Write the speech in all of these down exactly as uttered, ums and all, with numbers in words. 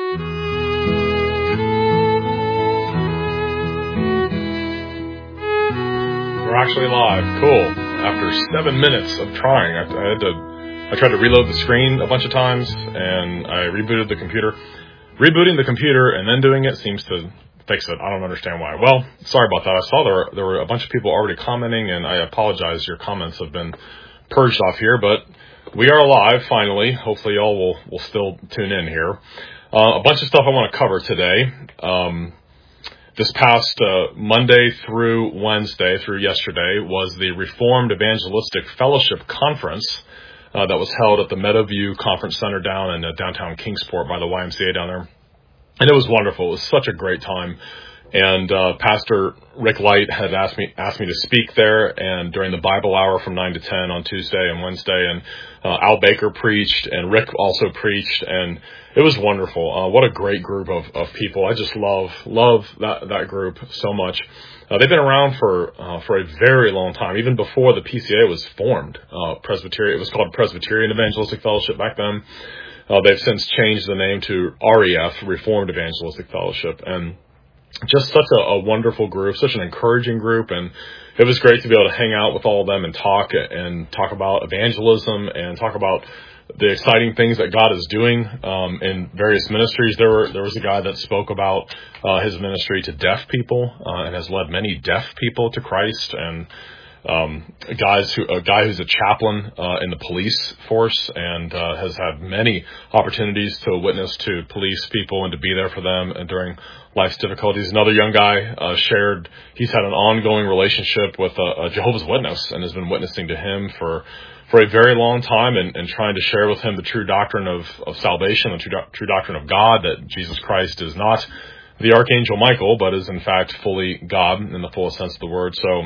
We're actually live. Cool. After seven minutes of trying, I, I had to. I tried to reload the screen a bunch of times, and I rebooted the computer. Rebooting the computer and then doing it seems to fix it. I don't understand why. Well, sorry about that. I saw there were, there were a bunch of people already commenting, and I apologize. Your comments have been purged off here, but we are live finally. Hopefully, y'all will will still tune in here. Uh, a bunch of stuff I want to cover today. Um, This past uh, Monday through Wednesday, through yesterday, was the Reformed Evangelistic Fellowship Conference uh, that was held at the Meadowview Conference Center down in uh, downtown Kingsport by the Y M C A down there. And it was wonderful. It was such a great time. And uh, Pastor Rick Light had asked me asked me to speak there, and during the Bible hour from nine to ten on Tuesday and Wednesday, and uh, Al Baker preached, and Rick also preached, and it was wonderful. Uh, what a great group of, of people. I just love love that, that group so much. Uh, they've been around for uh, for a very long time, even before the P C A was formed. Uh, Presbyterian, it was called Presbyterian Evangelistic Fellowship back then. Uh, they've since changed the name to R E F, Reformed Evangelistic Fellowship, and just such a, a wonderful group, such an encouraging group, and it was great to be able to hang out with all of them and talk and talk about evangelism and talk about the exciting things that God is doing um, in various ministries. There were there was a guy that spoke about uh, his ministry to deaf people uh, and has led many deaf people to Christ, and um, guys who a guy who's a chaplain uh, in the police force and uh, has had many opportunities to witness to police people and to be there for them and during life's difficulties. Another young guy uh, shared he's had an ongoing relationship with a, a Jehovah's Witness and has been witnessing to him for for a very long time and, and trying to share with him the true doctrine of, of salvation, the true, do- true doctrine of God, that Jesus Christ is not the Archangel Michael, but is in fact fully God in the fullest sense of the word. So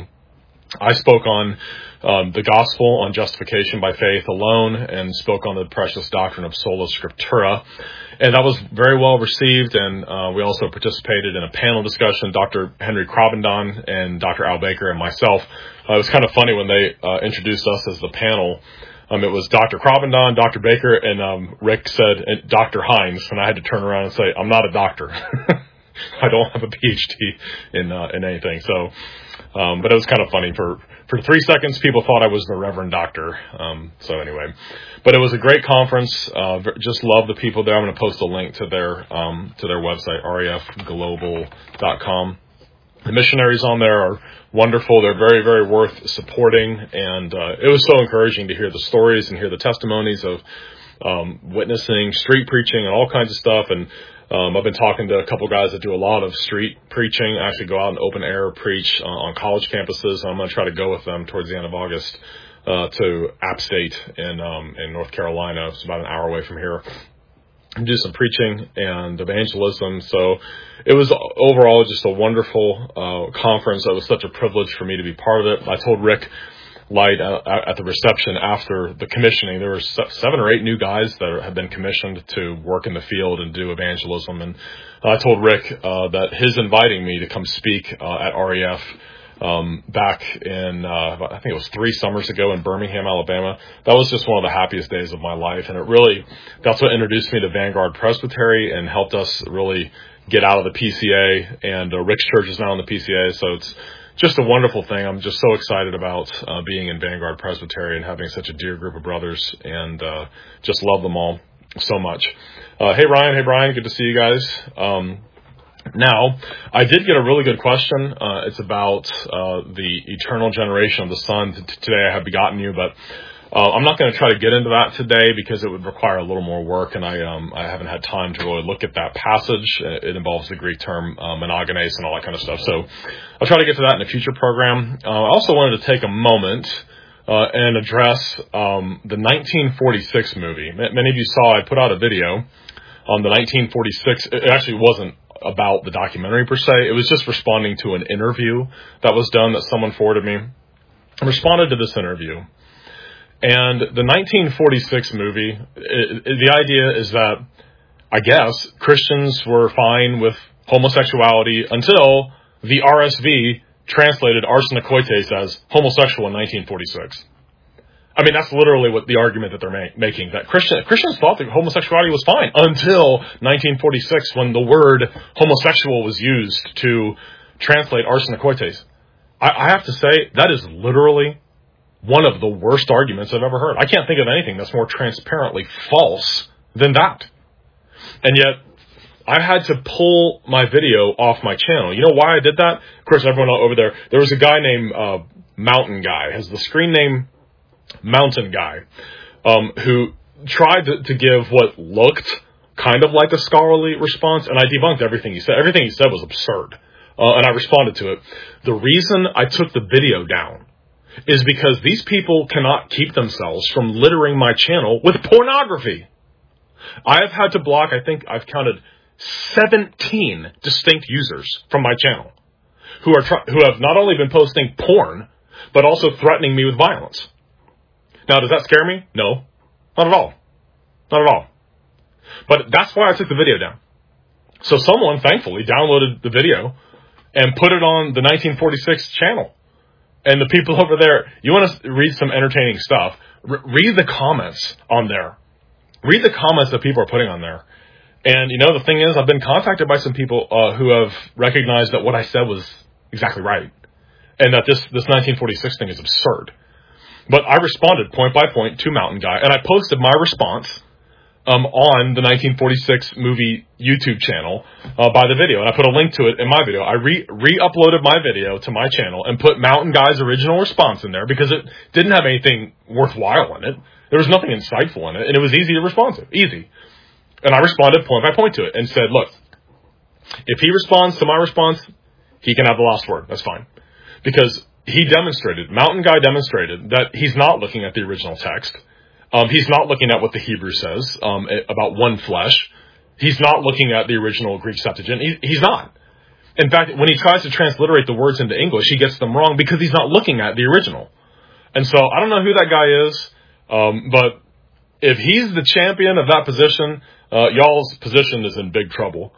I spoke on um, the gospel, on justification by faith alone, and spoke on the precious doctrine of sola scriptura. And that was very well received, and uh, we also participated in a panel discussion, Doctor Henry Krabendon and Doctor Al Baker and myself. Uh, it was kind of funny when they uh, introduced us as the panel. Um, it was Doctor Krabendon, Doctor Baker, and um, Rick said, and Doctor Hines, and I had to turn around and say, I'm not a doctor. I don't have a P H D in uh, in anything. So, um, but it was kind of funny. For, for three seconds, people thought I was the Reverend Doctor. Um, so anyway, but it was a great conference. Uh, just love the people there. I'm going to post a link to their um, to their website, R E F global dot com. The missionaries on there are wonderful. They're very, very worth supporting. And uh, it was so encouraging to hear the stories and hear the testimonies of um, witnessing, street preaching, and all kinds of stuff. And Um, I've been talking to a couple guys that do a lot of street preaching, actually go out and open air preach uh, on college campuses. I'm going to try to go with them towards the end of August uh, to App State in um, in North Carolina. It's about an hour away from here. And do some preaching and evangelism. So it was overall just a wonderful uh, conference. It was such a privilege for me to be part of it. I told Rick Light uh, at the reception after the commissioning, there were seven or eight new guys that had been commissioned to work in the field and do evangelism. And I told Rick uh, that his inviting me to come speak uh, at R E F um, back in, uh, I think it was three summers ago in Birmingham, Alabama, that was just one of the happiest days of my life. And it really, that's what introduced me to Vanguard Presbytery and helped us really get out of the P C A. And uh, Rick's church is now in the P C A, so it's just a wonderful thing. I'm just so excited about uh, being in Vanguard Presbytery and having such a dear group of brothers, and uh, just love them all so much. Uh, hey, Ryan. Hey, Brian. Good to see you guys. Um, now, I did get a really good question. Uh, it's about uh, the eternal generation of the Son. T- today I have begotten you, but Uh, I'm not going to try to get into that today because it would require a little more work, and I um, I haven't had time to really look at that passage. It involves the Greek term uh, monogenes and all that kind of stuff. So I'll try to get to that in a future program. Uh, I also wanted to take a moment uh, and address um, the nineteen forty-six movie. M- many of you saw I put out a video on the nineteen forty-six. It actually wasn't about the documentary per se. It was just responding to an interview that was done that someone forwarded me. I responded to this interview. And the nineteen forty-six movie, it, it, the idea is that, I guess, Christians were fine with homosexuality until the R S V translated arsenic coites as homosexual in nineteen forty-six. I mean, that's literally what the argument that they're ma- making, that Christian, Christians thought that homosexuality was fine until nineteen forty-six, when the word homosexual was used to translate arsenokoites. I, I have to say, that is literally one of the worst arguments I've ever heard. I can't think of anything that's more transparently false than that. And yet, I had to pull my video off my channel. You know why I did that? Of course, everyone over there, there was a guy named uh, Mountain Guy, has the screen name Mountain Guy, um, who tried to, to give what looked kind of like a scholarly response, and I debunked everything he said. Everything he said was absurd, uh, and I responded to it. The reason I took the video down is because these people cannot keep themselves from littering my channel with pornography. I have had to block, I think I've counted seventeen distinct users from my channel who are try- who have not only been posting porn, but also threatening me with violence. Now, does that scare me? No. Not at all. Not at all. But that's why I took the video down. So someone, thankfully, downloaded the video and put it on the nineteen forty-six channel. And the people over there, you want to read some entertaining stuff, R- read the comments on there. Read the comments that people are putting on there. And, you know, the thing is, I've been contacted by some people uh, who have recognized that what I said was exactly right. And that this, this nineteen forty-six thing is absurd. But I responded point by point to Mountain Guy, and I posted my response um, on the nineteen forty-six movie YouTube channel uh, by the video. And I put a link to it in my video. I re- re-uploaded my video to my channel and put Mountain Guy's original response in there because it didn't have anything worthwhile in it. There was nothing insightful in it, and it was easy to respond to. Easy. And I responded point by point to it and said, look, if he responds to my response, he can have the last word. That's fine. Because he demonstrated, Mountain Guy demonstrated, that he's not looking at the original text. Um, he's not looking at what the Hebrew says um, about one flesh. He's not looking at the original Greek Septuagint. He, he's not. In fact, when he tries to transliterate the words into English, he gets them wrong because he's not looking at the original. And so I don't know who that guy is, um, but if he's the champion of that position, uh, y'all's position is in big trouble.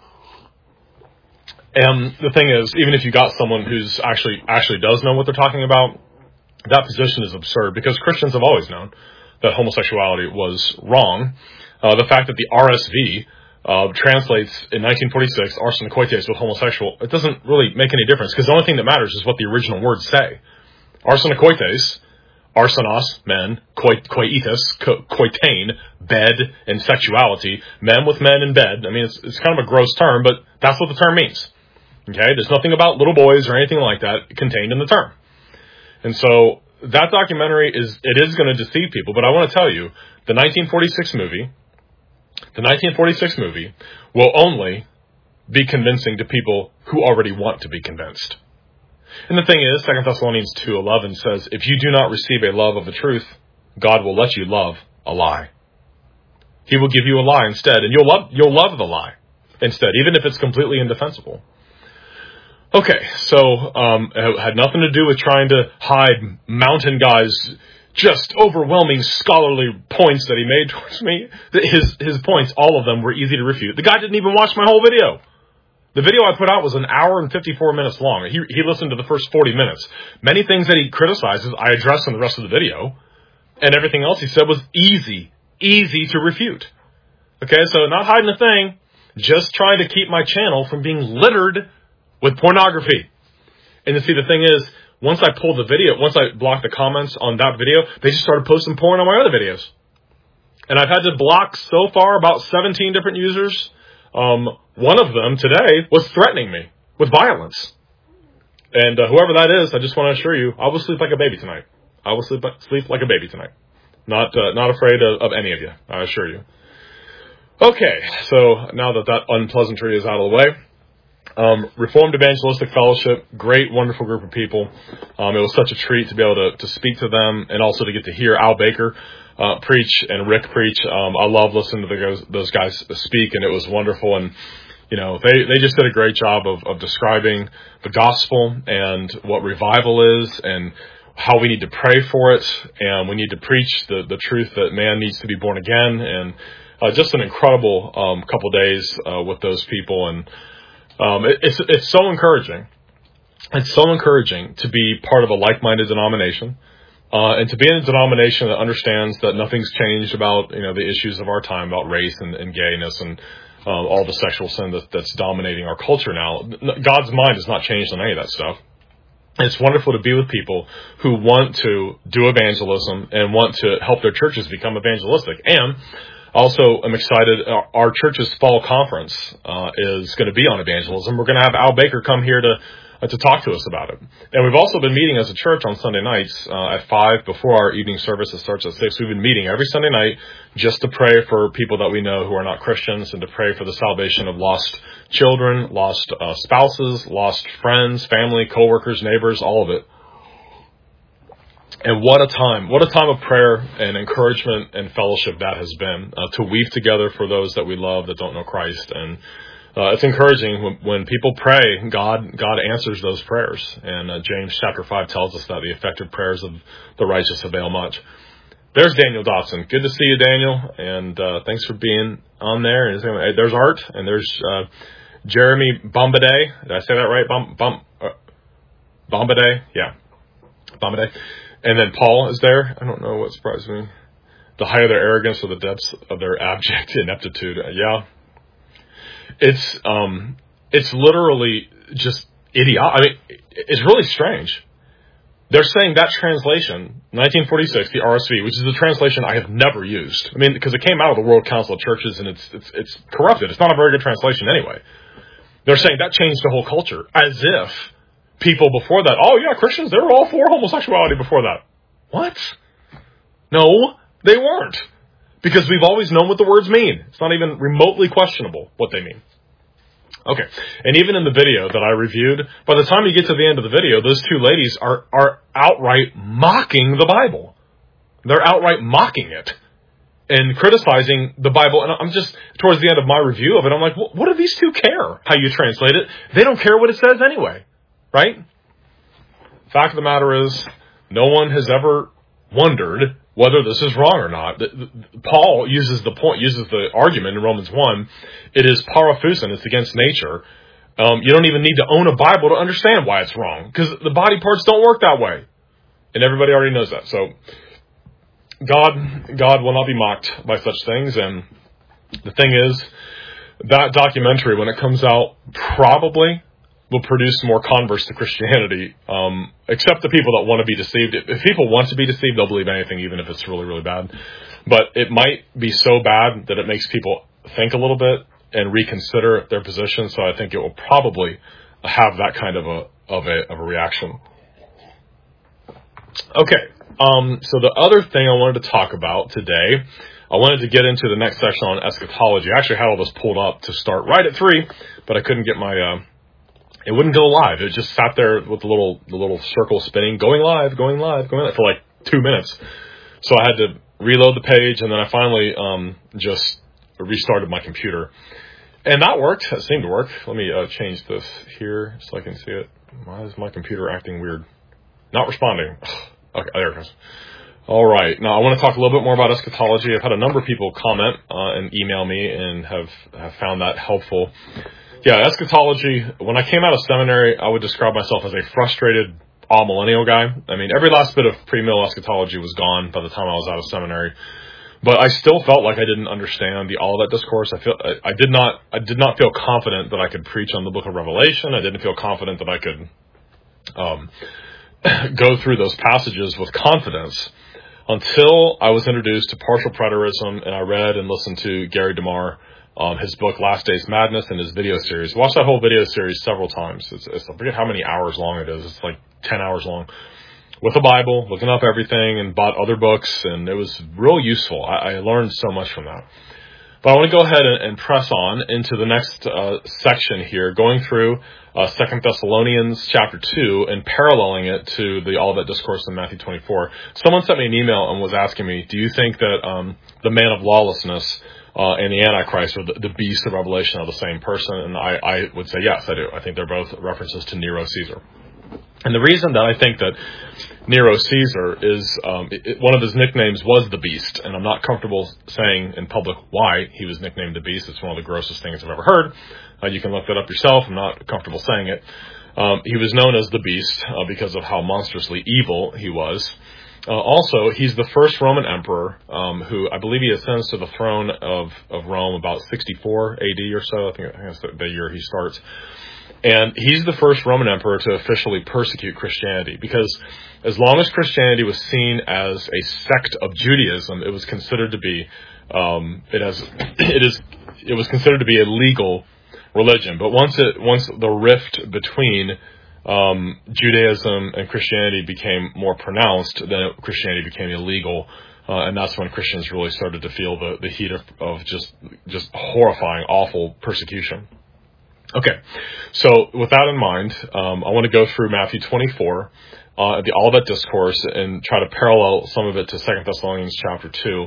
And the thing is, even if you got someone who's actually actually does know what they're talking about, that position is absurd because Christians have always known that homosexuality was wrong. Uh, the fact that the R S V uh, translates in nineteen forty-six arsenokoites with homosexual, it doesn't really make any difference because the only thing that matters is what the original words say. Arsenokoites, arsenos, men, koit, koitus, ko, koitain, bed, and sexuality, men with men in bed. I mean, it's, it's kind of a gross term, but that's what the term means. Okay, there's nothing about little boys or anything like that contained in the term. And so that documentary is, it is going to deceive people, but I want to tell you, the nineteen forty-six movie, the nineteen forty-six movie will only be convincing to people who already want to be convinced. And the thing is, Second Thessalonians two eleven says, if you do not receive a love of the truth, God will let you love a lie. He will give you a lie instead, and you'll love, you'll love the lie instead, even if it's completely indefensible. Okay, so um, it had nothing to do with trying to hide Mountain Guy's just overwhelming scholarly points that he made towards me. His his points, all of them, were easy to refute. The guy didn't even watch my whole video. The video I put out was an hour and fifty-four minutes long. He he listened to the first forty minutes. Many things that he criticizes, I addressed in the rest of the video. And everything else he said was easy, easy to refute. Okay, so not hiding a thing, just trying to keep my channel from being littered with pornography. And you see, the thing is, once I pulled the video, once I blocked the comments on that video, they just started posting porn on my other videos. And I've had to block so far about seventeen different users. Um, one of them today was threatening me with violence. And uh, whoever that is, I just want to assure you, I will sleep like a baby tonight. I will sleep, sleep like a baby tonight. Not uh, not afraid of, of any of you, I assure you. Okay, so now that that unpleasantry is out of the way, Um, Reformed Evangelistic Fellowship, great, wonderful group of people. Um, it was such a treat to be able to, to speak to them and also to get to hear Al Baker uh, preach and Rick preach. Um, I love listening to the, those guys speak, and it was wonderful. And, you know, they, they just did a great job of, of describing the gospel and what revival is and how we need to pray for it. And we need to preach the, the truth that man needs to be born again. And uh, just an incredible um, couple days uh, with those people. And Um, it, it's it's so encouraging. It's so encouraging to be part of a like-minded denomination Uh, and to be in a denomination that understands that nothing's changed about, you know, the issues of our time, about race and, and gayness and um, all the sexual sin that, that's dominating our culture now. God's mind has not changed on any of that stuff. And it's wonderful to be with people who want to do evangelism and want to help their churches become evangelistic. And also, I'm excited. Our, our church's fall conference uh, is going to be on evangelism. We're going to have Al Baker come here to uh, to talk to us about it. And we've also been meeting as a church on Sunday nights uh, at five before our evening service that starts at six. We've been meeting every Sunday night just to pray for people that we know who are not Christians and to pray for the salvation of lost children, lost uh, spouses, lost friends, family, coworkers, neighbors, all of it. And what a time, what a time of prayer and encouragement and fellowship that has been, uh, to weave together for those that we love that don't know Christ. And uh, it's encouraging when, when people pray, God God answers those prayers. And uh, James chapter five tells us that the effective prayers of the righteous avail much. There's Daniel Dotson. Good to see you, Daniel. And uh, thanks for being on there. And there's Art, and there's uh, Jeremy Bombaday. Did I say that right? Bom, Bom, uh, Bombaday? Yeah. Bombaday. And then Paul is there. I don't know what surprised me. The height of their arrogance or the depths of their abject ineptitude. Uh, yeah. It's um, it's literally just idiotic. I mean, it's really strange. They're saying that translation, nineteen forty-six, the R S V, which is a translation I have never used. I mean, because it came out of the World Council of Churches and it's it's it's corrupted. It's not a very good translation anyway. They're saying that changed the whole culture, as if people before that, oh yeah, Christians, they were all for homosexuality before that. What? No, they weren't. Because we've always known what the words mean. It's not even remotely questionable what they mean. Okay, and even in the video that I reviewed, by the time you get to the end of the video, those two ladies are, are outright mocking the Bible. They're outright mocking it and criticizing the Bible. And I'm just, towards the end of my review of it, I'm like, well, what do these two care how you translate it? They don't care what it says anyway, right? Fact of the matter is, no one has ever wondered whether this is wrong or not. Paul uses the point, uses the argument in Romans one. It is paraphusin. It's against nature. Um, you don't even need to own a Bible to understand why it's wrong, because the body parts don't work that way, and everybody already knows that. So, God, God will not be mocked by such things. And the thing is, that documentary, when it comes out, probably will produce more converts to Christianity, um, except the people that want to be deceived. If people want to be deceived, they'll believe anything, even if it's really, really bad. But it might be so bad that it makes people think a little bit and reconsider their position. So I think it will probably have that kind of a of a of a reaction. Okay. Um, so the other thing I wanted to talk about today, I wanted to get into the next section on eschatology. I actually had all this pulled up to start right at three, but I couldn't get my. Uh, It wouldn't go live. It just sat there with the little the little circle spinning, going live, going live, going live for like two minutes. So I had to reload the page, and then I finally um, just restarted my computer. And that worked. It seemed to work. Let me uh, change this here so I can see it. Why is my computer acting weird? Not responding. Okay, there it goes. All right. Now, I want to talk a little bit more about eschatology. I've had a number of people comment uh, and email me and have, have found that helpful. Yeah, eschatology, when I came out of seminary, I would describe myself as a frustrated all-millennial guy. I mean, every last bit of pre-mill eschatology was gone by the time I was out of seminary. But I still felt like I didn't understand the Olivet Discourse. I feel I, I did not I did not feel confident that I could preach on the book of Revelation. I didn't feel confident that I could um, go through those passages with confidence until I was introduced to partial preterism, and I read and listened to Gary DeMar, Um, his book, Last Days Madness, and his video series. Watched that whole video series several times. It's, it's, I forget how many hours long it is. It's like ten hours long. With the Bible, looking up everything, and bought other books, and it was real useful. I, I learned so much from that. But I want to go ahead and, and press on into the next uh, section here, going through uh, Second Thessalonians chapter two and paralleling it to the Olivet Discourse in Matthew twenty-four. Someone sent me an email and was asking me, do you think that um, the man of lawlessness Uh, and the Antichrist, or the, the beast of Revelation, are the same person? And I, I would say yes, I do. I think they're both references to Nero Caesar. And the reason that I think that Nero Caesar is, um, it, it, one of his nicknames was the Beast, and I'm not comfortable saying in public why he was nicknamed the Beast. It's one of the grossest things I've ever heard. Uh, you can look that up yourself. I'm not comfortable saying it. Um, he was known as the Beast uh, because of how monstrously evil he was. Uh, also, he's the first Roman emperor um, who, I believe he ascends to the throne of, of Rome about sixty-four A D or so. I think, I think that's the, the year he starts. And he's the first Roman emperor to officially persecute Christianity, because as long as Christianity was seen as a sect of Judaism, it was considered to be um, it has it is it was considered to be a legal religion. But once it once the rift between um, Judaism and Christianity became more pronounced, then Christianity became illegal, uh, and that's when Christians really started to feel the, the heat of, of just just horrifying, awful persecution. Okay, so with that in mind, um, I want to go through Matthew twenty-four, uh, the Olivet Discourse, and try to parallel some of it to Second Thessalonians chapter two.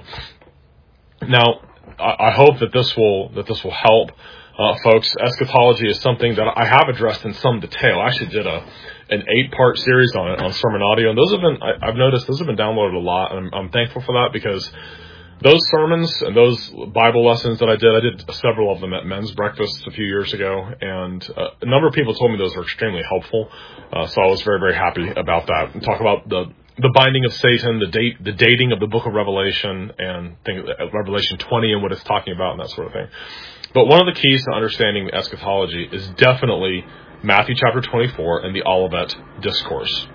Now, I, I hope that this will that this will help, uh, folks. Eschatology is something that I have addressed in some detail. I actually did a an eight-part series on it on Sermon Audio, and those have been I, I've noticed those have been downloaded a lot, and I'm, I'm thankful for that, because those sermons and those Bible lessons that I did, I did several of them at men's breakfast a few years ago, and uh, a number of people told me those were extremely helpful. Uh, so I was very, very happy about that. And talk about the the binding of Satan, the date, the dating of the book of Revelation, and think, uh, Revelation twenty and what it's talking about, and that sort of thing. But one of the keys to understanding eschatology is definitely Matthew chapter twenty-four and the Olivet Discourse.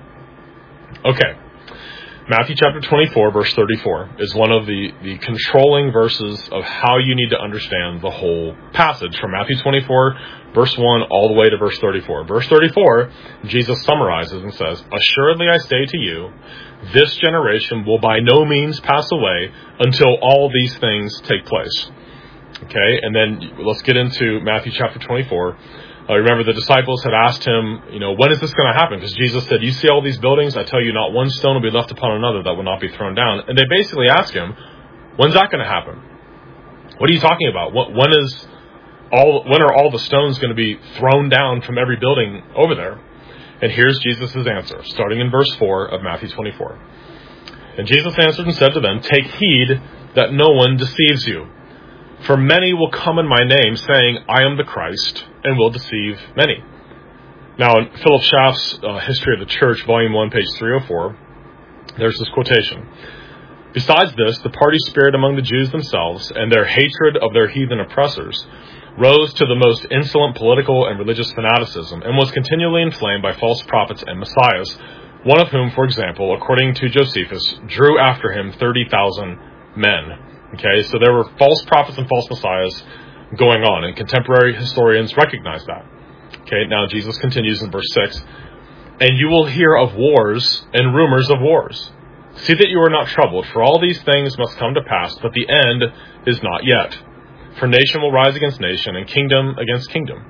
Okay. Matthew chapter twenty-four, verse thirty-four, is one of the, the controlling verses of how you need to understand the whole passage, from Matthew twenty-four, verse one, all the way to verse thirty-four. Verse thirty-four, Jesus summarizes and says, "Assuredly I say to you, this generation will by no means pass away until all these things take place." Okay, and then let's get into Matthew chapter twenty-four. Uh, remember, the disciples had asked him, you know, when is this going to happen? Because Jesus said, "You see all these buildings? I tell you, not one stone will be left upon another that will not be thrown down." And they basically ask him, when's that going to happen? What are you talking about? When is all? When are all the stones going to be thrown down from every building over there? And here's Jesus' answer, starting in verse four of Matthew twenty-four. "And Jesus answered and said to them, Take heed that no one deceives you. For many will come in my name, saying, I am the Christ, and will deceive many." Now, in Philip Schaff's uh, History of the Church, Volume one, page three oh four, there's this quotation. "Besides this, the party spirit among the Jews themselves, and their hatred of their heathen oppressors, rose to the most insolent political and religious fanaticism, and was continually inflamed by false prophets and messiahs, one of whom, for example, according to Josephus, drew after him thirty thousand men." Okay, so there were false prophets and false messiahs going on, and contemporary historians recognize that. Okay, now Jesus continues in verse six, "And you will hear of wars and rumors of wars. See that you are not troubled, for all these things must come to pass, but the end is not yet. For nation will rise against nation, and kingdom against kingdom."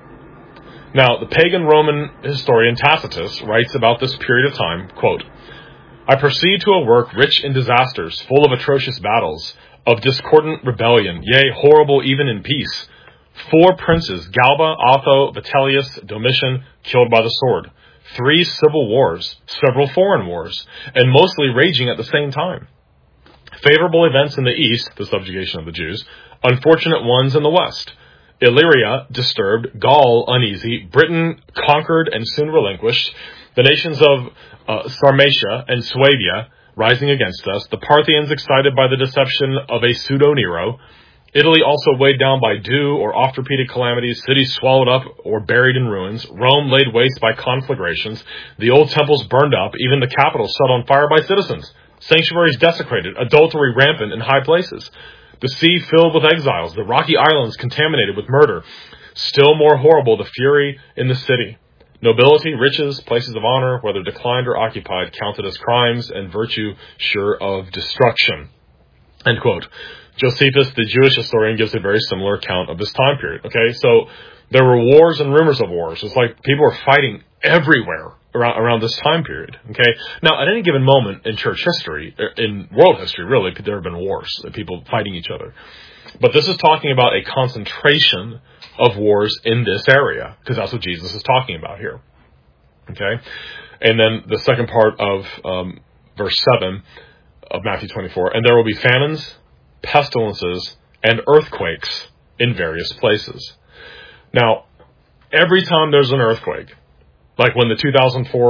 Now, the pagan Roman historian Tacitus writes about this period of time, quote, "I proceed to a work rich in disasters, full of atrocious battles, of discordant rebellion, yea, horrible even in peace. Four princes, Galba, Otho, Vitellius, Domitian, killed by the sword. Three civil wars, several foreign wars, and mostly raging at the same time. Favorable events in the east, the subjugation of the Jews, unfortunate ones in the west. Illyria disturbed, Gaul uneasy, Britain conquered and soon relinquished, the nations of uh, Sarmatia and Suabia rising against us, the Parthians excited by the deception of a pseudo-Nero, Italy also weighed down by dew or oft-repeated calamities, cities swallowed up or buried in ruins, Rome laid waste by conflagrations, the old temples burned up, even the capital set on fire by citizens, sanctuaries desecrated, adultery rampant in high places, the sea filled with exiles, the rocky islands contaminated with murder, still more horrible the fury in the city. Nobility, riches, places of honor, whether declined or occupied, counted as crimes, and virtue sure of destruction." End quote. Josephus, the Jewish historian, gives a very similar account of this time period. Okay, so there were wars and rumors of wars. It's like people were fighting everywhere around, around this time period. Okay, now at any given moment in church history, in world history, really, there have been wars, people fighting each other. But this is talking about a concentration of wars in this area, because that's what Jesus is talking about here. Okay? And then the second part of um, verse seven of Matthew twenty-four, "And there will be famines, pestilences, and earthquakes in various places." Now, every time there's an earthquake, like when the two thousand four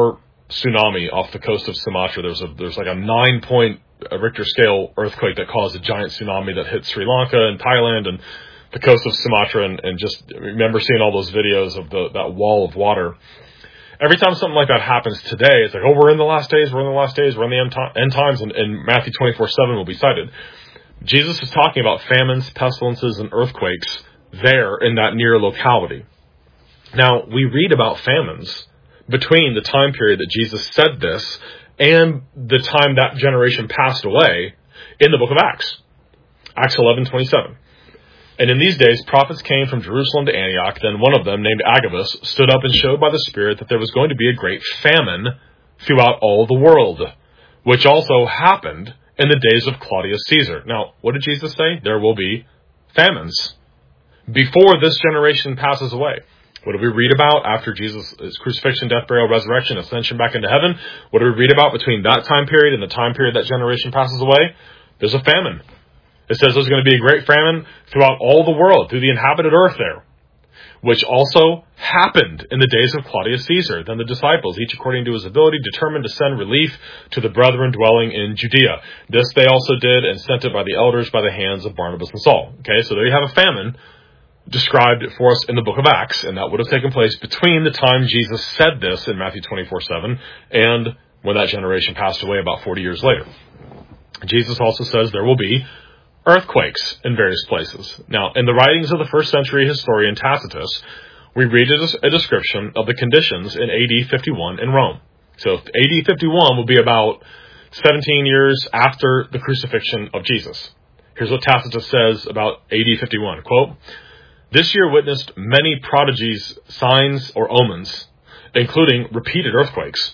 tsunami off the coast of Sumatra. There's a there's like a nine point Richter scale earthquake that caused a giant tsunami that hit Sri Lanka and Thailand and the coast of Sumatra, and, and just remember seeing all those videos of the that wall of water. Every time something like that happens today, it's like, oh, we're in the last days, we're in the last days, we're in the end, time, end times, and, and Matthew twenty-four seven will be cited. Jesus is talking about famines, pestilences, and earthquakes there in that near locality. Now, we read about famines between the time period that Jesus said this and the time that generation passed away in the book of Acts. Acts eleven twenty-seven. And in these days, prophets came from Jerusalem to Antioch. Then one of them, named Agabus, stood up and showed by the Spirit that there was going to be a great famine throughout all the world, which also happened in the days of Claudius Caesar. Now, what did Jesus say? There will be famines before this generation passes away. What do we read about after Jesus' crucifixion, death, burial, resurrection, ascension back into heaven? What do we read about between that time period and the time period that generation passes away? There's a famine. It says there's going to be a great famine throughout all the world, through the inhabited earth there, which also happened in the days of Claudius Caesar. Then the disciples, each according to his ability, determined to send relief to the brethren dwelling in Judea. This they also did, and sent it by the elders by the hands of Barnabas and Saul. Okay, so there you have a famine described for us in the book of Acts, and that would have taken place between the time Jesus said this in Matthew twenty-four seven and when that generation passed away about forty years later. Jesus also says there will be earthquakes in various places. Now, in the writings of the first century historian Tacitus, we read a description of the conditions in A D fifty-one in Rome. So A D fifty-one will be about seventeen years after the crucifixion of Jesus. Here's what Tacitus says about A D fifty-one, quote, "This year witnessed many prodigies, signs, or omens, including repeated earthquakes.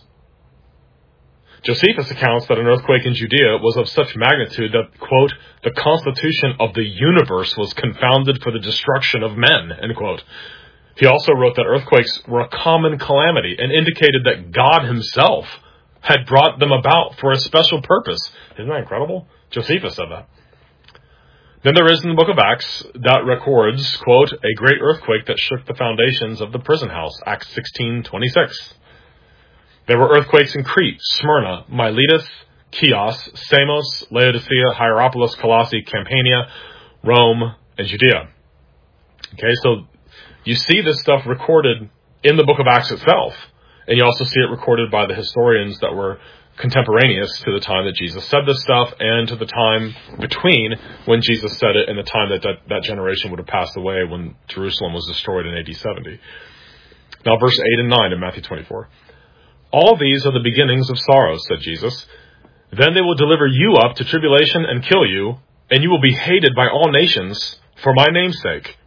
Josephus accounts that an earthquake in Judea was of such magnitude that, quote, the constitution of the universe was confounded for the destruction of men, end quote. He also wrote that earthquakes were a common calamity and indicated that God himself had brought them about for a special purpose." Isn't that incredible? Josephus said that. Then there is in the book of Acts that records, quote, "a great earthquake that shook the foundations of the prison house," Acts sixteen twenty-six. There were earthquakes in Crete, Smyrna, Miletus, Chios, Samos, Laodicea, Hierapolis, Colossae, Campania, Rome, and Judea. Okay, so you see this stuff recorded in the book of Acts itself, and you also see it recorded by the historians that were contemporaneous to the time that Jesus said this stuff and to the time between when Jesus said it and the time that that, that generation would have passed away when Jerusalem was destroyed in A D seventy. Now, verse eight and nine in Matthew twenty-four. "All these are the beginnings of sorrows, said Jesus. Then they will deliver you up to tribulation and kill you, and you will be hated by all nations for my name's sake."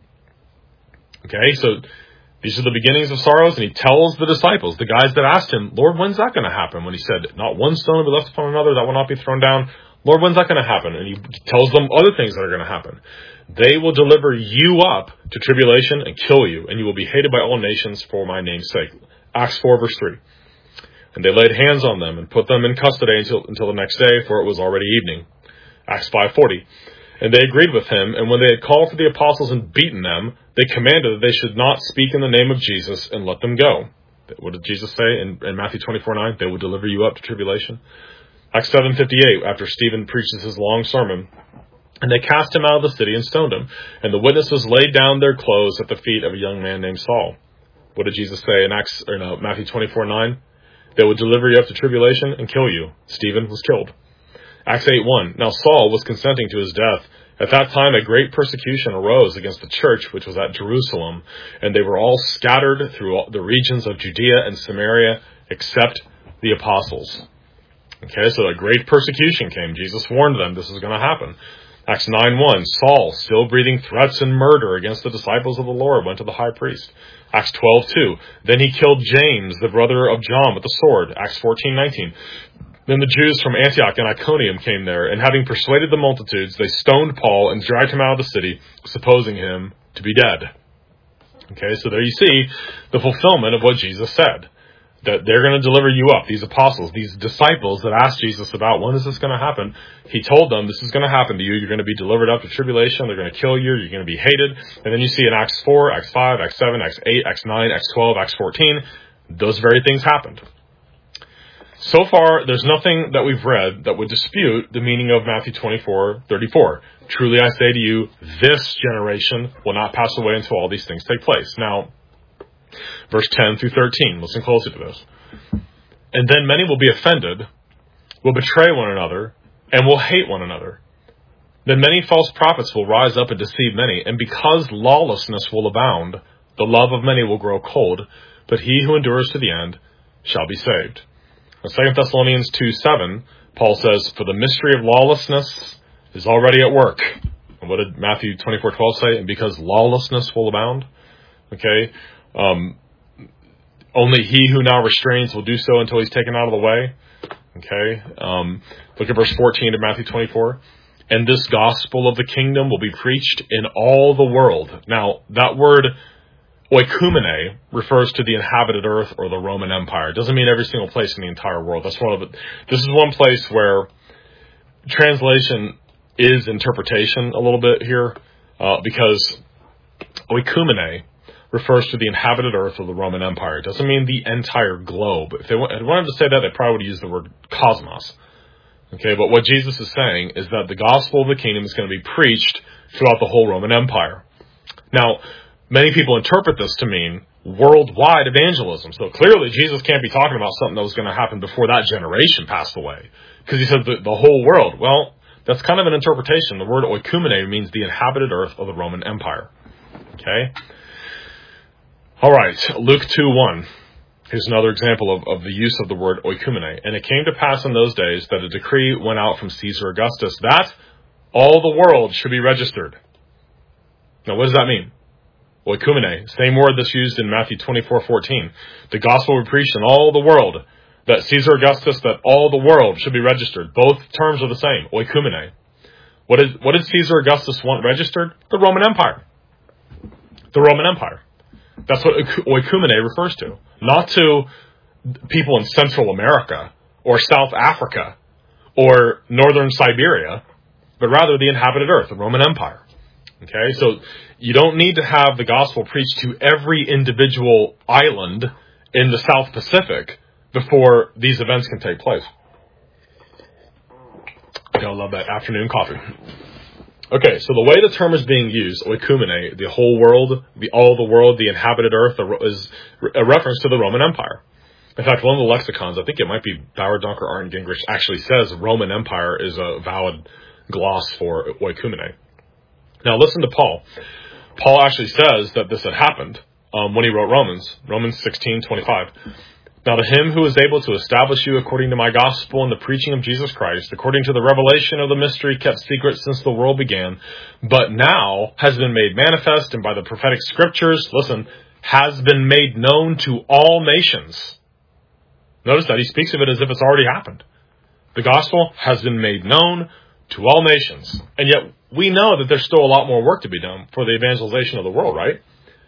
Okay, so these are the beginnings of sorrows, and he tells the disciples, the guys that asked him, "Lord, when's that going to happen?" When he said, "Not one stone will be left upon another that will not be thrown down." Lord, when's that going to happen? And he tells them other things that are going to happen. "They will deliver you up to tribulation and kill you, and you will be hated by all nations for my name's sake." Acts four, verse three. "And they laid hands on them and put them in custody until, until the next day, for it was already evening." Acts five forty. "And they agreed with him, and when they had called for the apostles and beaten them, they commanded that they should not speak in the name of Jesus and let them go." What did Jesus say in, in Matthew twenty-four nine? "They will deliver you up to tribulation." Acts seven fifty-eight, after Stephen preaches his long sermon, "And they cast him out of the city and stoned him, and the witnesses laid down their clothes at the feet of a young man named Saul." What did Jesus say in Acts or no, Matthew twenty-four nine? "They will deliver you up to tribulation and kill you." Stephen was killed. Acts eight one. "Now Saul was consenting to his death. At that time a great persecution arose against the church which was at Jerusalem, and they were all scattered through all the regions of Judea and Samaria, except the apostles." Okay, so a great persecution came. Jesus warned them this is going to happen. Acts nine one. "Saul, still breathing threats and murder against the disciples of the Lord, went to the high priest." Acts twelve two. "Then he killed James, the brother of John, with the sword." Acts fourteen nineteen. "Then the Jews from Antioch and Iconium came there, and having persuaded the multitudes, they stoned Paul and dragged him out of the city, supposing him to be dead." Okay, so there you see the fulfillment of what Jesus said, that they're going to deliver you up. These apostles, these disciples that asked Jesus about when is this going to happen, he told them this is going to happen to you. You're going to be delivered up to tribulation. They're going to kill you. You're going to be hated. And then you see in Acts four, Acts five, Acts seven, Acts eight, Acts nine, Acts twelve, Acts fourteen, those very things happened. So far, there's nothing that we've read that would dispute the meaning of Matthew twenty-four thirty-four. Truly I say to you, this generation will not pass away until all these things take place. Now, verse ten through thirteen, listen closely to this. And then many will be offended, will betray one another, and will hate one another. Then many false prophets will rise up and deceive many, and because lawlessness will abound, the love of many will grow cold, but he who endures to the end shall be saved. Now, Second Thessalonians two seven, Paul says, for the mystery of lawlessness is already at work. And what did Matthew twenty-four twelve say? And because lawlessness will abound. Okay. Um, only he who now restrains will do so until he's taken out of the way. Okay. Um, look at verse fourteen of Matthew twenty-four. And this gospel of the kingdom will be preached in all the world. Now, that word oikumene refers to the inhabited earth or the Roman Empire. It doesn't mean every single place in the entire world. That's one of the, this is one place where translation is interpretation a little bit here, uh, because oikumene refers to the inhabited earth of the Roman Empire. It doesn't mean the entire globe. If they wanted to say that, they probably would use the word cosmos. Okay, but what Jesus is saying is that the gospel of the kingdom is going to be preached throughout the whole Roman Empire. Now, many people interpret this to mean worldwide evangelism. So clearly, Jesus can't be talking about something that was going to happen before that generation passed away, because he said the, the whole world. Well, that's kind of an interpretation. The word oikumene means the inhabited earth of the Roman Empire. Okay? All right, Luke two one. Here's another example of, of the use of the word oikumene. And it came to pass in those days that a decree went out from Caesar Augustus that all the world should be registered. Now, what does that mean? Oikumene, same word that's used in Matthew twenty-four fourteen. The gospel will be preached in all the world. That Caesar Augustus, that all the world should be registered. Both terms are the same, oikumene. What is, what did Caesar Augustus want registered? The Roman Empire. The Roman Empire. That's what oikumene refers to. Not to people in Central America or South Africa or Northern Siberia, but rather the inhabited earth, the Roman Empire. Okay, so you don't need to have the gospel preached to every individual island in the South Pacific before these events can take place. I love that afternoon coffee. Okay, so the way the term is being used, oikumene, the whole world, the all the world, the inhabited earth, is a reference to the Roman Empire. In fact, one of the lexicons, I think it might be Bauer, Dunker, Art, and Gingrich, actually says Roman Empire is a valid gloss for oikumene. Now listen to Paul. Paul actually says that this had happened um, when he wrote Romans, Romans sixteen twenty-five. Now to him who is able to establish you according to my gospel and the preaching of Jesus Christ, according to the revelation of the mystery kept secret since the world began, but now has been made manifest, and by the prophetic scriptures, listen, has been made known to all nations. Notice that he speaks of it as if it's already happened. The gospel has been made known to all nations. And yet we know that there's still a lot more work to be done for the evangelization of the world, right?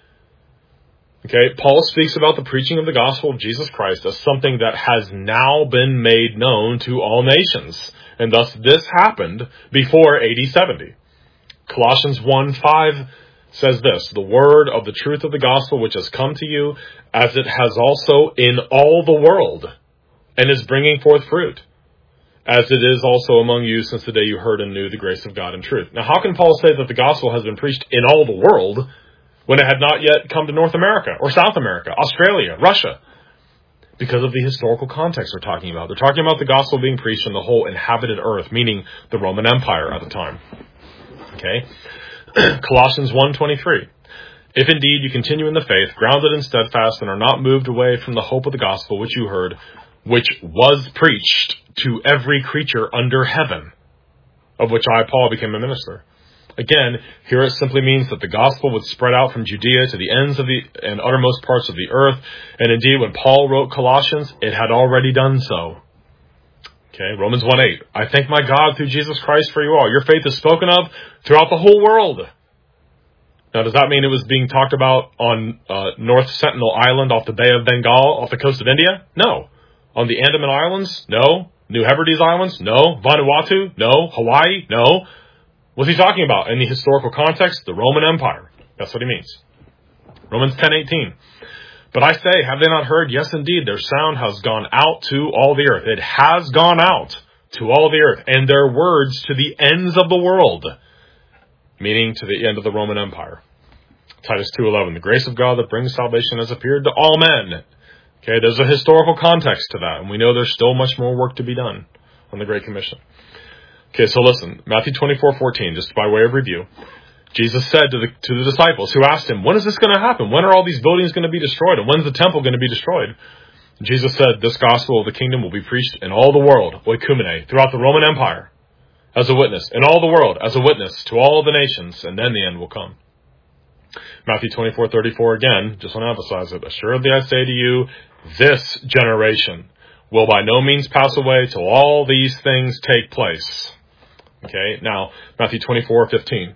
Okay, Paul speaks about the preaching of the gospel of Jesus Christ as something that has now been made known to all nations. And thus this happened before A D seventy. Colossians one five says this, the word of the truth of the gospel which has come to you, as it has also in all the world, and is bringing forth fruit, as it is also among you since the day you heard and knew the grace of God in truth. Now, how can Paul say that the gospel has been preached in all the world when it had not yet come to North America or South America, Australia, Russia? Because of the historical context they're talking about. They're talking about the gospel being preached in the whole inhabited earth, meaning the Roman Empire at the time. Okay? Colossians one twenty-three. If indeed you continue in the faith, grounded and steadfast, and are not moved away from the hope of the gospel which you heard, which was preached to every creature under heaven, of which I, Paul, became a minister. Again, here it simply means that the gospel would spread out from Judea to the ends of the and uttermost parts of the earth. And indeed, when Paul wrote Colossians, it had already done so. Okay, Romans one eight. I thank my God through Jesus Christ for you all. Your faith is spoken of throughout the whole world. Now, does that mean it was being talked about on uh, North Sentinel Island off the Bay of Bengal, off the coast of India? No. On the Andaman Islands? No. New Hebrides Islands? No. Vanuatu? No. Hawaii? No. What's he talking about? In the historical context, the Roman Empire. That's what he means. Romans ten eighteen. But I say, have they not heard? Yes, indeed, their sound has gone out to all the earth. It has gone out to all the earth, and their words to the ends of the world, meaning to the end of the Roman Empire. Titus two eleven, the grace of God that brings salvation has appeared to all men. Okay, there's a historical context to that, and we know there's still much more work to be done on the Great Commission. Okay, so listen, Matthew twenty-four fourteen, just by way of review. Jesus said to the to the disciples who asked him, when is this going to happen? When are all these buildings going to be destroyed? And when's the temple going to be destroyed? And Jesus said, this gospel of the kingdom will be preached in all the world, oikumene, throughout the Roman Empire, as a witness, in all the world, as a witness to all the nations, and then the end will come. Matthew twenty-four thirty-four again, just want to emphasize it. Assuredly I say to you, this generation will by no means pass away till all these things take place. Okay, now, Matthew twenty-four fifteen.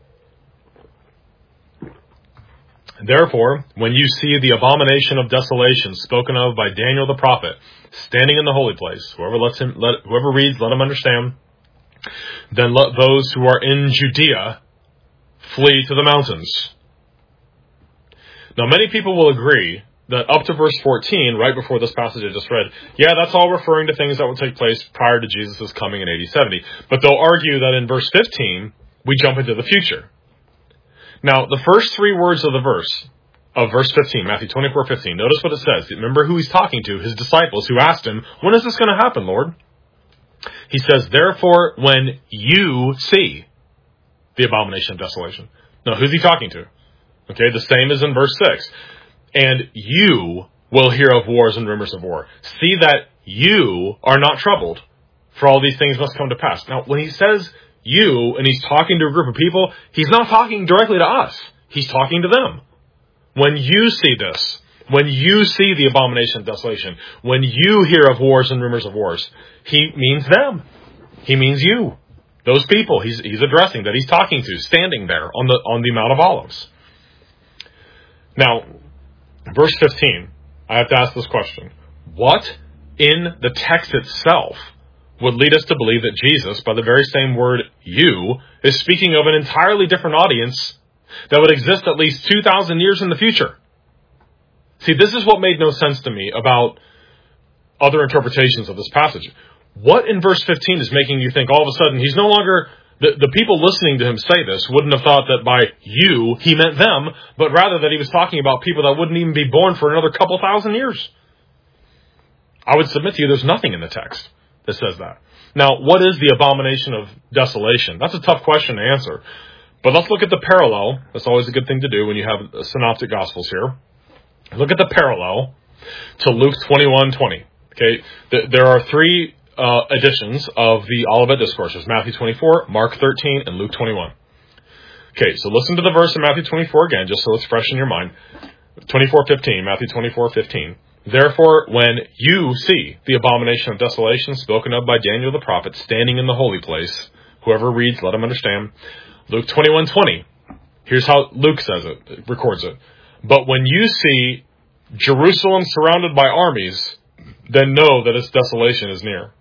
Therefore, when you see the abomination of desolation spoken of by Daniel the prophet, standing in the holy place, whoever lets him, let, whoever reads, let him understand, then let those who are in Judea flee to the mountains. Now, many people will agree that up to verse fourteen, right before this passage I just read, yeah, that's all referring to things that will take place prior to Jesus' coming in A D seventy. But they'll argue that in verse fifteen, we jump into the future. Now, the first three words of the verse, of verse fifteen, Matthew twenty-four fifteen, notice what it says. Remember who he's talking to, his disciples, who asked him, when is this going to happen, Lord? He says, therefore, when you see the abomination of desolation. Now, who's he talking to? Okay, the same as in verse six. And you will hear of wars and rumors of war. See that you are not troubled, for all these things must come to pass. Now, when he says you, and he's talking to a group of people, he's not talking directly to us. He's talking to them. When you see this, when you see the abomination of desolation, when you hear of wars and rumors of wars, he means them. He means you. Those people he's, he's addressing, that he's talking to, standing there on the, on the Mount of Olives. Now, verse fifteen, I have to ask this question. What in the text itself would lead us to believe that Jesus, by the very same word, you, is speaking of an entirely different audience that would exist at least two thousand years in the future? See, this is what made no sense to me about other interpretations of this passage. What in verse fifteen is making you think all of a sudden he's no longer, the, the people listening to him say this wouldn't have thought that by you he meant them, but rather that he was talking about people that wouldn't even be born for another couple thousand years? I would submit to you there's nothing in the text that says that. Now, what is the abomination of desolation? That's a tough question to answer. But let's look at the parallel. That's always a good thing to do when you have synoptic gospels here. Look at the parallel to Luke twenty-one twenty. Okay, there are three uh, editions of the Olivet Discourses: Matthew twenty-four, Mark thirteen, and Luke twenty-one. Okay, so listen to the verse in Matthew twenty-four again, just so it's fresh in your mind. twenty-four fifteen, Matthew twenty-four fifteen. Therefore, when you see the abomination of desolation spoken of by Daniel the prophet standing in the holy place, whoever reads, let him understand. Luke twenty-one twenty. Here's how Luke says it, records it. But when you see Jerusalem surrounded by armies, then know that its desolation is near.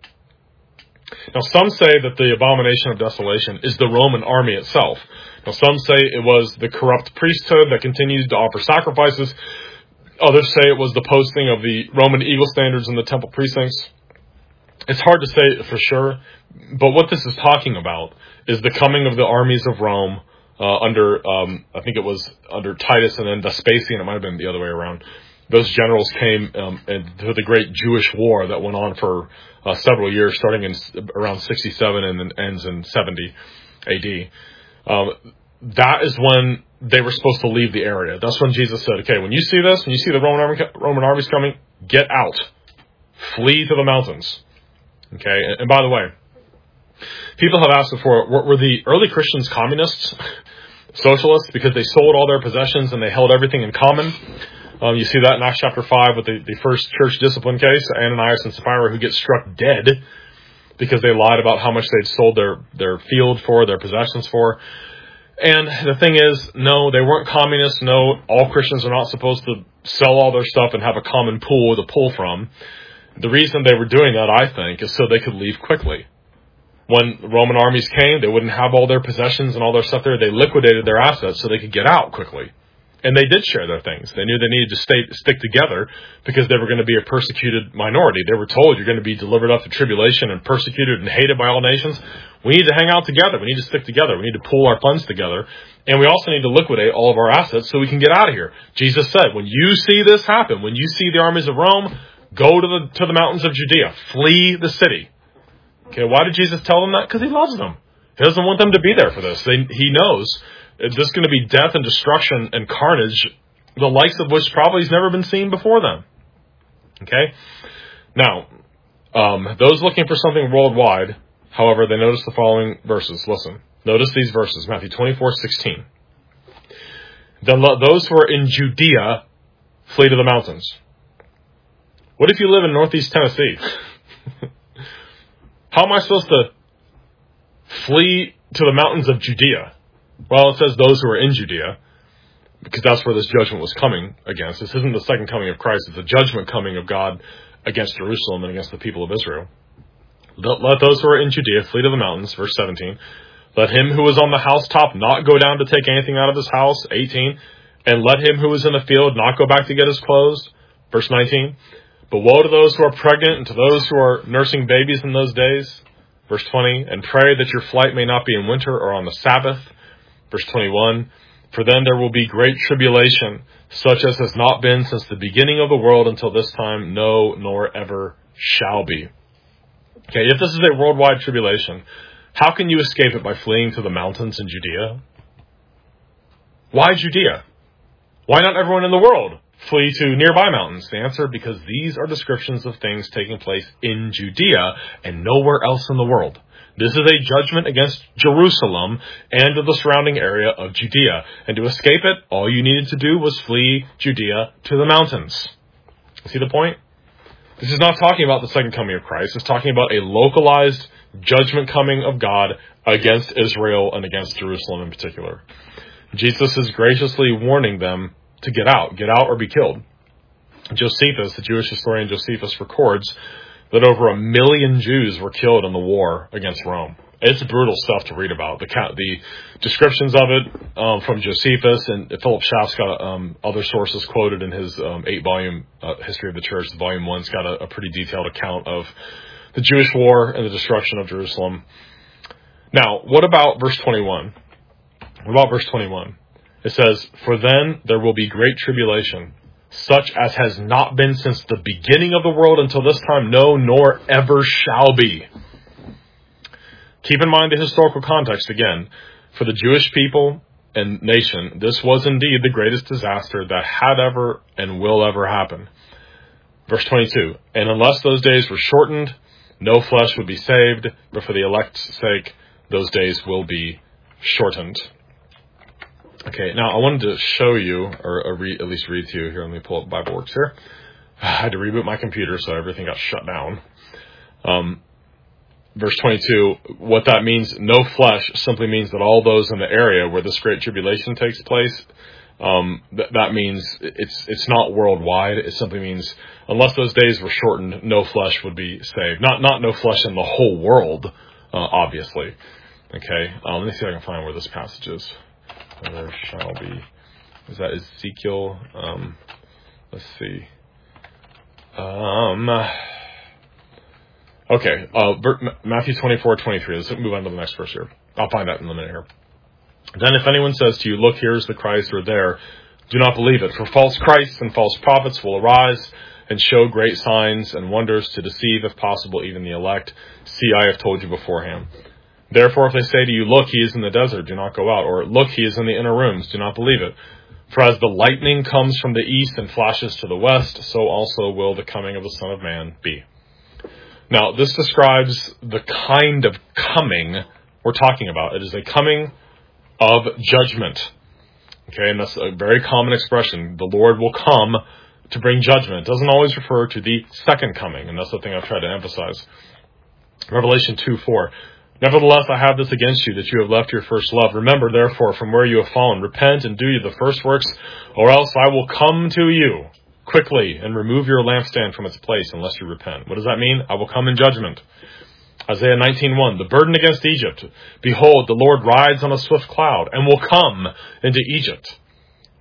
Now, some say that the abomination of desolation is the Roman army itself. Now, some say it was the corrupt priesthood that continued to offer sacrifices. Others say it was the posting of the Roman eagle standards in the temple precincts. It's hard to say for sure, but what this is talking about is the coming of the armies of Rome uh, under, um, I think it was under Titus and then Vespasian. It might have been the other way around. Those generals came um, to the great Jewish war that went on for uh, several years, starting in around sixty-seven and then ends in seventy A D. Um, that is when they were supposed to leave the area. That's when Jesus said, okay, when you see this, when you see the Roman army, Roman armies coming, get out. Flee to the mountains. Okay, and, and by the way, people have asked before, were, were the early Christians communists, socialists, because they sold all their possessions and they held everything in common? Um, you see that in Acts chapter five with the, the first church discipline case, Ananias and Sapphira, who get struck dead because they lied about how much they'd sold their, their field for, their possessions for. And the thing is, no, they weren't communists. No, all Christians are not supposed to sell all their stuff and have a common pool to pull from. The reason they were doing that, I think, is so they could leave quickly. When the Roman armies came, they wouldn't have all their possessions and all their stuff there. They liquidated their assets so they could get out quickly. And they did share their things. They knew they needed to stay, stick together because they were going to be a persecuted minority. They were told, you're going to be delivered up to tribulation and persecuted and hated by all nations. We need to hang out together. We need to stick together. We need to pool our funds together. And we also need to liquidate all of our assets so we can get out of here. Jesus said, when you see this happen, when you see the armies of Rome, go to the, to the mountains of Judea. Flee the city. Okay, why did Jesus tell them that? Because he loves them. He doesn't want them to be there for this. They, he knows this is going to be death and destruction and carnage, the likes of which probably has never been seen before them. Okay? Now, um, those looking for something worldwide, however, they notice the following verses. Listen. Notice these verses. Matthew twenty-four sixteen. Then let those who are in Judea flee to the mountains. What if you live in northeast Tennessee? How am I supposed to flee to the mountains of Judea? Well, it says those who are in Judea, because that's where this judgment was coming against. This isn't the second coming of Christ. It's a judgment coming of God against Jerusalem and against the people of Israel. Let those who are in Judea flee to the mountains, verse seventeen. Let him who is on the housetop not go down to take anything out of his house, eighteen. And let him who is in the field not go back to get his clothes, verse nineteen. But woe to those who are pregnant and to those who are nursing babies in those days, verse twenty. And pray that your flight may not be in winter or on the Sabbath, verse twenty-one. For then there will be great tribulation, such as has not been since the beginning of the world until this time, no, nor ever shall be. Okay, if this is a worldwide tribulation, how can you escape it by fleeing to the mountains in Judea? Why Judea? Why not everyone in the world flee to nearby mountains? The answer, because these are descriptions of things taking place in Judea and nowhere else in the world. This is a judgment against Jerusalem and the surrounding area of Judea. And to escape it, all you needed to do was flee Judea to the mountains. See the point? This is not talking about the second coming of Christ. It's talking about a localized judgment coming of God against Israel and against Jerusalem in particular. Jesus is graciously warning them to get out, get out or be killed. Josephus, the Jewish historian Josephus, records that over a million Jews were killed in the war against Rome. It's brutal stuff to read about. The the descriptions of it um, from Josephus, and Philip Schaff's got um, other sources quoted in his um, eight-volume uh, History of the Church. The volume one's got a, a pretty detailed account of the Jewish war and the destruction of Jerusalem. Now, what about verse twenty-one? What about verse twenty-one? It says, "For then there will be great tribulation, such as has not been since the beginning of the world until this time, no, nor ever shall be." Keep in mind the historical context again. For the Jewish people and nation, this was indeed the greatest disaster that had ever and will ever happen. Verse twenty-two, "And unless those days were shortened, no flesh would be saved, but for the elect's sake, those days will be shortened." Okay, now I wanted to show you, or, or read, at least read to you here. Let me pull up BibleWorks here. I had to reboot my computer, so everything got shut down. Um, verse twenty-two, what that means, no flesh, simply means that all those in the area where this great tribulation takes place, um, th- that means it's it's not worldwide. It simply means unless those days were shortened, no flesh would be saved. Not not no flesh in the whole world, uh, obviously. Okay, uh, let me see if I can find where this passage is. There shall be. Is that Ezekiel? Um, let's see. Um. Okay. Uh, Matthew twenty-four twenty-three. Let's move on to the next verse here. I'll find that in a minute here. Then, if anyone says to you, "Look, here is the Christ," or "There," do not believe it. For false Christs and false prophets will arise and show great signs and wonders to deceive, if possible, even the elect. See, I have told you beforehand. Therefore, if they say to you, "Look, he is in the desert," do not go out. Or, "Look, he is in the inner rooms," do not believe it. For as the lightning comes from the east and flashes to the west, so also will the coming of the Son of Man be. Now, this describes the kind of coming we're talking about. It is a coming of judgment. Okay, and that's a very common expression. The Lord will come to bring judgment. It doesn't always refer to the second coming, and that's the thing I've tried to emphasize. Revelation two four. "Nevertheless, I have this against you, that you have left your first love. Remember, therefore, from where you have fallen, repent and do you the first works, or else I will come to you quickly and remove your lampstand from its place unless you repent." What does that mean? I will come in judgment. Isaiah nineteen one, "The burden against Egypt. Behold, the Lord rides on a swift cloud and will come into Egypt."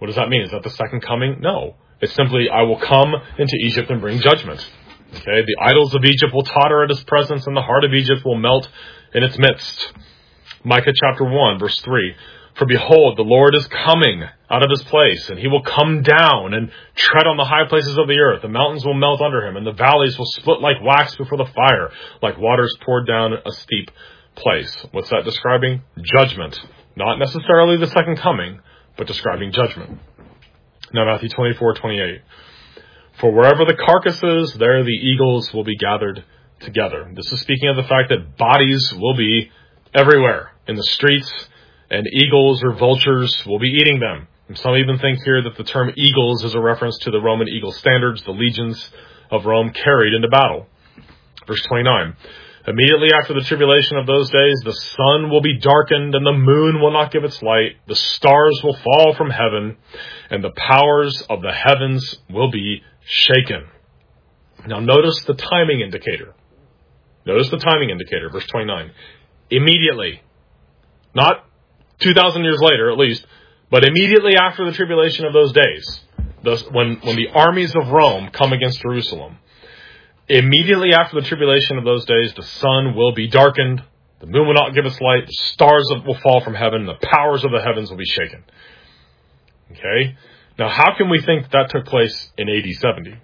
What does that mean? Is that the second coming? No. It's simply, I will come into Egypt and bring judgment. Okay, the idols of Egypt will totter at his presence, and the heart of Egypt will melt in its midst. Micah chapter one, verse three. For behold, the Lord is coming out of his place, and he will come down and tread on the high places of the earth. The mountains will melt under him, and the valleys will split like wax before the fire, like waters poured down a steep place. What's that describing? Judgment. Not necessarily the second coming, but describing judgment. Now Matthew twenty-four, twenty-eight. For wherever the carcass is, there the eagles will be gathered together. This is speaking of the fact that bodies will be everywhere in the streets, and eagles or vultures will be eating them. And some even think here that the term eagles is a reference to the Roman eagle standards the legions of Rome carried into battle. Verse twenty-nine. Immediately after the tribulation of those days, the sun will be darkened, and the moon will not give its light. The stars will fall from heaven, and the powers of the heavens will be shaken. Now notice the timing indicator. Notice the timing indicator, verse twenty-nine. Immediately. Not two thousand years later, at least, but immediately after the tribulation of those days, those, when, when the armies of Rome come against Jerusalem, immediately after the tribulation of those days, the sun will be darkened, the moon will not give its light, the stars will fall from heaven, the powers of the heavens will be shaken. Okay? Now, how can we think that took place in A D seventy?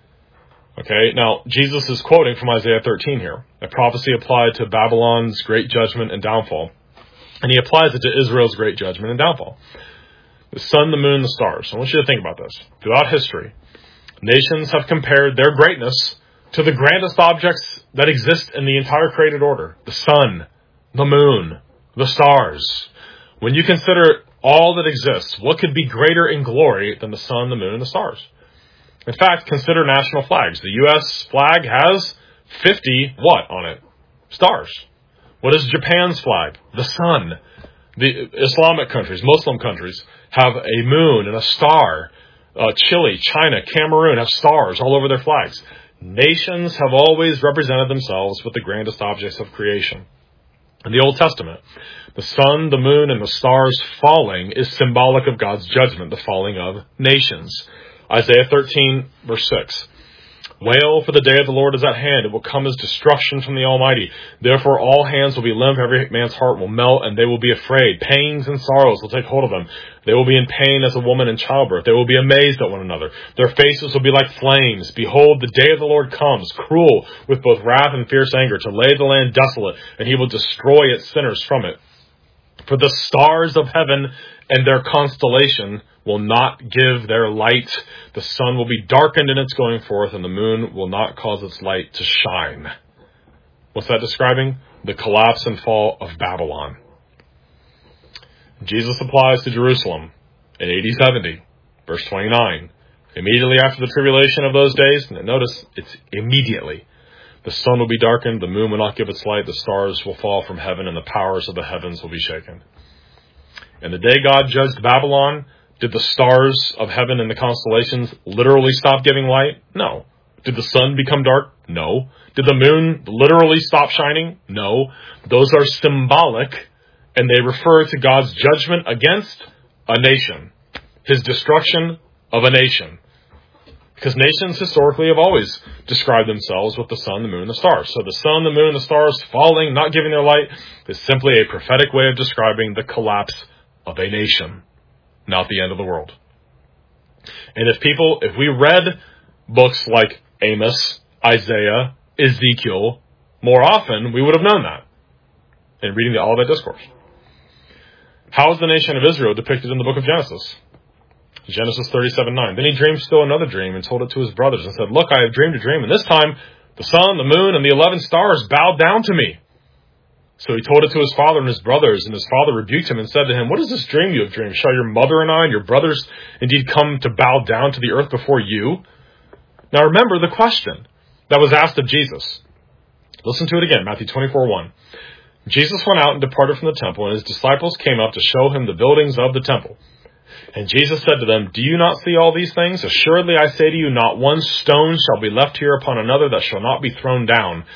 Okay, now, Jesus is quoting from Isaiah thirteen here, a prophecy applied to Babylon's great judgment and downfall. And he applies it to Israel's great judgment and downfall. The sun, the moon, the stars. I want you to think about this. Throughout history, nations have compared their greatness to the grandest objects that exist in the entire created order. The sun, the moon, the stars. When you consider all that exists, what could be greater in glory than the sun, the moon, and the stars? In fact, consider national flags. The U S flag has fifty what on it? Stars. What is Japan's flag? The sun. The Islamic countries, Muslim countries, have a moon and a star. Uh, Chile, China, Cameroon have stars all over their flags. Nations have always represented themselves with the grandest objects of creation. In the Old Testament, the sun, the moon, and the stars falling is symbolic of God's judgment, the falling of nations. Isaiah thirteen, verse six. Wail, for the day of the Lord is at hand. It will come as destruction from the Almighty. Therefore all hands will be limp, every man's heart will melt, and they will be afraid. Pangs and sorrows will take hold of them. They will be in pain as a woman in childbirth. They will be amazed at one another. Their faces will be like flames. Behold, the day of the Lord comes, cruel with both wrath and fierce anger, to lay the land desolate, and he will destroy its sinners from it. For the stars of heaven and their constellation will not give their light. The sun will be darkened in its going forth, and the moon will not cause its light to shine. What's that describing? The collapse and fall of Babylon. Jesus applies to Jerusalem in A D seventy, verse twenty-nine. Immediately after the tribulation of those days, notice it's immediately. The sun will be darkened, the moon will not give its light, the stars will fall from heaven, and the powers of the heavens will be shaken. And the day God judged Babylon, did the stars of heaven and the constellations literally stop giving light? No. Did the sun become dark? No. Did the moon literally stop shining? No. Those are symbolic, and they refer to God's judgment against a nation, his destruction of a nation. Because nations historically have always described themselves with the sun, the moon, and the stars. So the sun, the moon, and the stars falling, not giving their light, is simply a prophetic way of describing the collapse of a nation, not the end of the world. And if people, if we read books like Amos, Isaiah, Ezekiel more often, we would have known that in reading the Olivet Discourse. How is the nation of Israel depicted in the book of Genesis? Genesis thirty-seven nine. Then he dreamed still another dream and told it to his brothers and said, Look, I have dreamed a dream, and this time the sun, the moon, and the eleven stars bowed down to me. So he told it to his father and his brothers, and his father rebuked him and said to him, What is this dream you have dreamed? Shall your mother and I and your brothers indeed come to bow down to the earth before you? Now remember the question that was asked of Jesus. Listen to it again, Matthew twenty-four one. Jesus went out and departed from the temple, and his disciples came up to show him the buildings of the temple. And Jesus said to them, Do you not see all these things? Assuredly I say to you, not one stone shall be left here upon another that shall not be thrown down.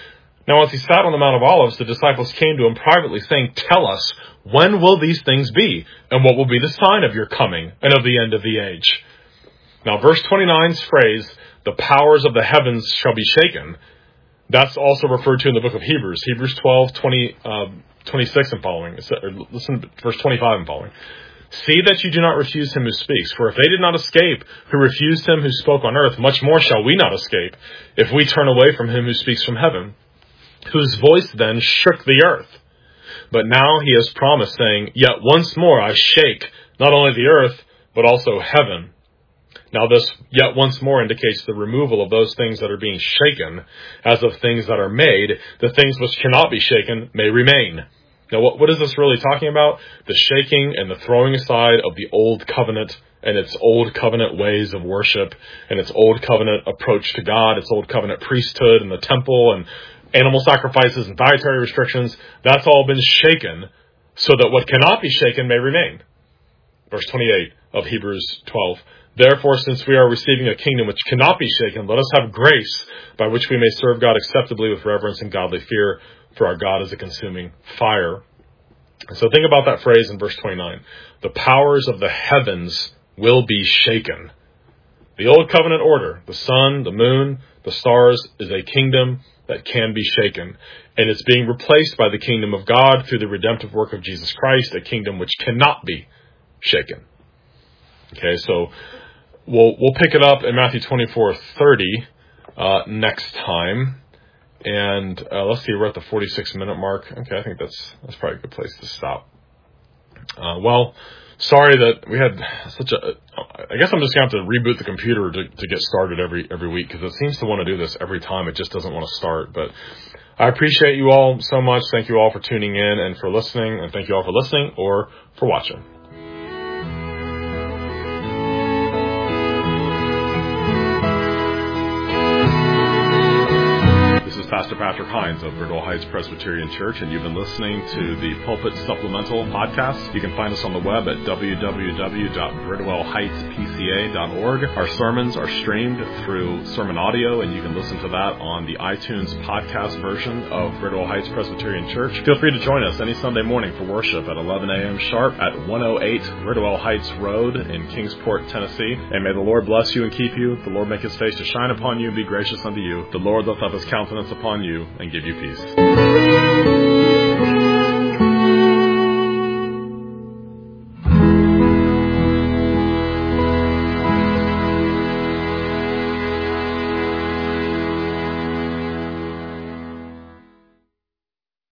Now, as he sat on the Mount of Olives, the disciples came to him privately, saying, "Tell us, when will these things be? And what will be the sign of your coming and of the end of the age?" Now, verse twenty-nine's phrase, "the powers of the heavens shall be shaken," that's also referred to in the book of Hebrews. Hebrews twelve, twenty, uh, twenty-six and following. Or listen to verse twenty-five and following. "See that you do not refuse him who speaks. For if they did not escape who refused him who spoke on earth, much more shall we not escape if we turn away from him who speaks from heaven, whose voice then shook the earth. But now he has promised, saying, Yet once more I shake not only the earth, but also heaven." Now this yet once more indicates the removal of those things that are being shaken, as of things that are made, the things which cannot be shaken may remain. Now what, what is this really talking about? The shaking and the throwing aside of the old covenant and its old covenant ways of worship and its old covenant approach to God, its old covenant priesthood and the temple and animal sacrifices and dietary restrictions. That's all been shaken so that what cannot be shaken may remain. Verse twenty-eight of Hebrews twelve. "Therefore, since we are receiving a kingdom which cannot be shaken, let us have grace by which we may serve God acceptably with reverence and godly fear, for our God is a consuming fire." And so think about that phrase in verse twenty-nine. The powers of the heavens will be shaken. The old covenant order, the sun, the moon, the stars, is a kingdom that can be shaken. And it's being replaced by the kingdom of God through the redemptive work of Jesus Christ, a kingdom which cannot be shaken. Okay, so we'll we'll pick it up in Matthew twenty-four thirty uh, next time. And uh, let's see, we're at the forty-six minute mark. Okay, I think that's that's probably a good place to stop. Uh, well, sorry that we had such a... I guess I'm just going to have to reboot the computer to, to get started every every week, because it seems to want to do this every time. It just doesn't want to start. But I appreciate you all so much. Thank you all for tuning in and for listening. And thank you all for listening or for watching. Pastor Patrick Hines of Bridwell Heights Presbyterian Church, and you've been listening to the Pulpit Supplemental Podcast. You can find us on the web at w w w dot bridwell heights p c a dot org. Our sermons are streamed through Sermon Audio, and you can listen to that on the iTunes podcast version of Bridwell Heights Presbyterian Church. Feel free to join us any Sunday morning for worship at eleven a.m. sharp at one oh eight Bridwell Heights Road in Kingsport, Tennessee. And may the Lord bless you and keep you. The Lord make his face to shine upon you and be gracious unto you. The Lord lift up his countenance upon you and give you peace.